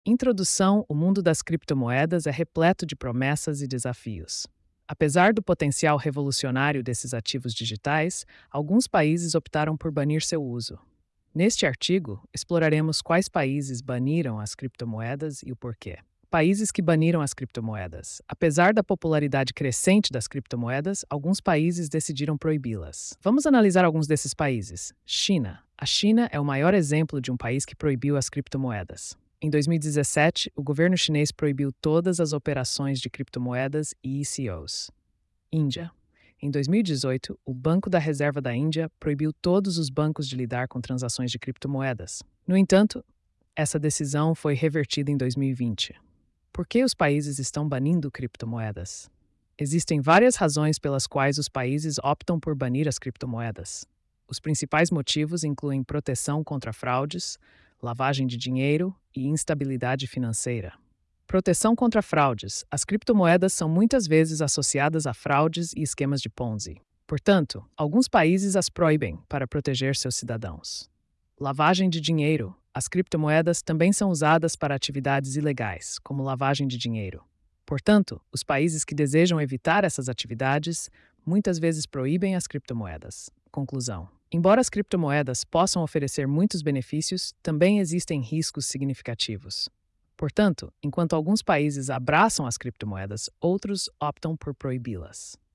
Introdução: o mundo das criptomoedas é repleto de promessas e desafios. Apesar do potencial revolucionário desses ativos digitais, alguns países optaram por banir seu uso. Neste artigo, exploraremos quais países baniram as criptomoedas e o porquê. Países que baniram as criptomoedas. Apesar da popularidade crescente das criptomoedas, alguns países decidiram proibi-las. Vamos analisar alguns desses países. China. A China é o maior exemplo de um país que proibiu as criptomoedas. Em 2017, o governo chinês proibiu todas as operações de criptomoedas e ICOs. Índia. Em 2018, o Banco da Reserva da Índia proibiu todos os bancos de lidar com transações de criptomoedas. No entanto, essa decisão foi revertida em 2020. Por que os países estão banindo criptomoedas? Existem várias razões pelas quais os países optam por banir as criptomoedas. Os principais motivos incluem proteção contra fraudes, lavagem de dinheiro e instabilidade financeira. Proteção contra fraudes. As criptomoedas são muitas vezes associadas a fraudes e esquemas de Ponzi. Portanto, alguns países as proíbem para proteger seus cidadãos. Lavagem de dinheiro. As criptomoedas também são usadas para atividades ilegais, como lavagem de dinheiro. Portanto, os países que desejam evitar essas atividades muitas vezes proíbem as criptomoedas. Conclusão: embora as criptomoedas possam oferecer muitos benefícios, também existem riscos significativos. Portanto, enquanto alguns países abraçam as criptomoedas, outros optam por proibi-las.